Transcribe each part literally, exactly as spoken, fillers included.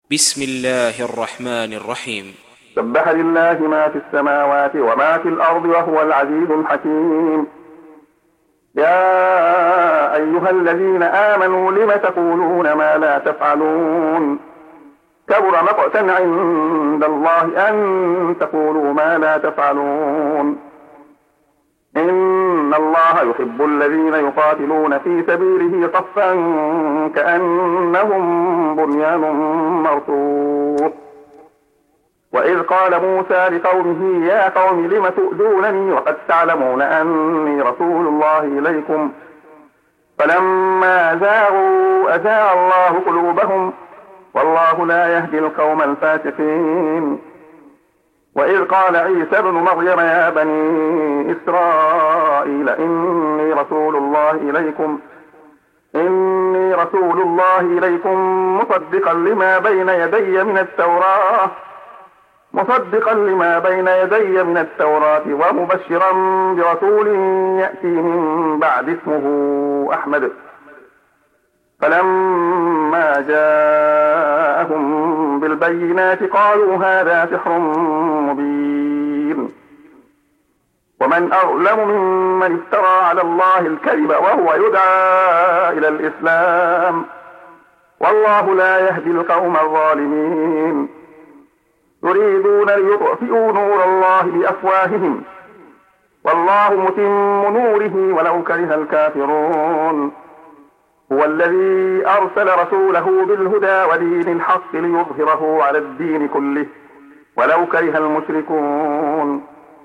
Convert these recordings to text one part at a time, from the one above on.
بسم الله الرحمن الرحيم. سبح لله ما في السماوات وما في الأرض وهو العزيز الحكيم. يا أيها الذين آمنوا لم تقولون ما لا تفعلون كبر مقتا عند الله أن تقولوا ما لا تفعلون. إن الله يحب الذين يقاتلون في سبيله صفا كأنهم بنيان مرصوص. وإذ قال موسى لقومه يا قوم لم تؤذونني وقد تعلمون أني رسول الله إليكم فلما زاغوا أزاغ الله قلوبهم والله لا يهدي القوم الفاسقين. وإذ قال عيسى ابن مريم يا بني إسرائيل إني رسول الله إليكم إني رسول الله إليكم مصدقا لما بين يدي من التوراة مصدقا لما بين يدي من التوراة ومبشرا برسول يأتي من بعد اسمه أحمد. فلما جاءهم بالبينات قالوا هذا سحر مبين. ومن أظلم ممن افترى على الله الكذب وهو يدعى إلى الإسلام والله لا يهدي القوم الظالمين. يريدون ليطفئوا نور الله بأفواههم والله متم نوره ولو كره الكافرون. هو الذي أرسل رسوله بالهدى ودين الحق ليظهره على الدين كله ولو كره المشركون.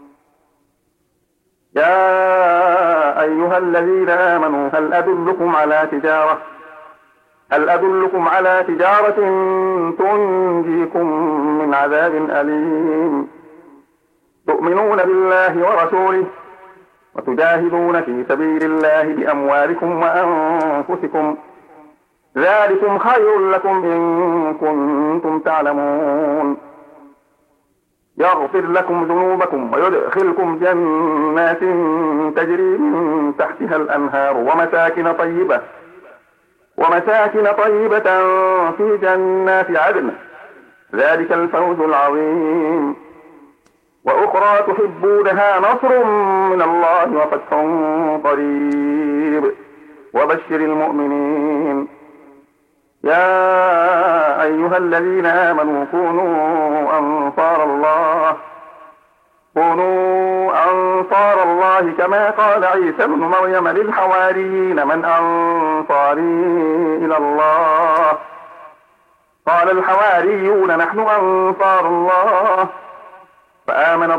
يا أيها الذين آمنوا هل أدلكم على تجارة هل أدلكم على تجارة تنجيكم من عذاب أليم تؤمنون بالله ورسوله وتجاهدون في سبيل الله بأموالكم وأنفسكم ذلكم خير لكم إن كنتم تعلمون. يغفر لكم ذنوبكم ويدخلكم جنات تجري من تحتها الأنهار ومساكن طيبة ومساكن طيبة في جنات عدن ذلك الفوز العظيم. وأخرى تحبونها نصر من الله وفتح قريب وبشر المؤمنين. يا أيها الذين آمنوا كونوا أنصار الله كونوا أنصار الله كما قال عيسى ابن مريم للحواريين من أنصاري إلى الله قال الحواريون نحن أنصار الله. فآمنت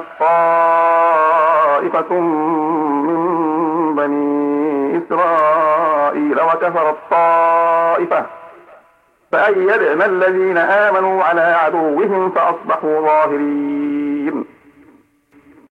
طائفة من بني إسرائيل وكفرت طائفة فأيدنا الذين آمنوا على عدوهم فأصبحوا ظاهرين.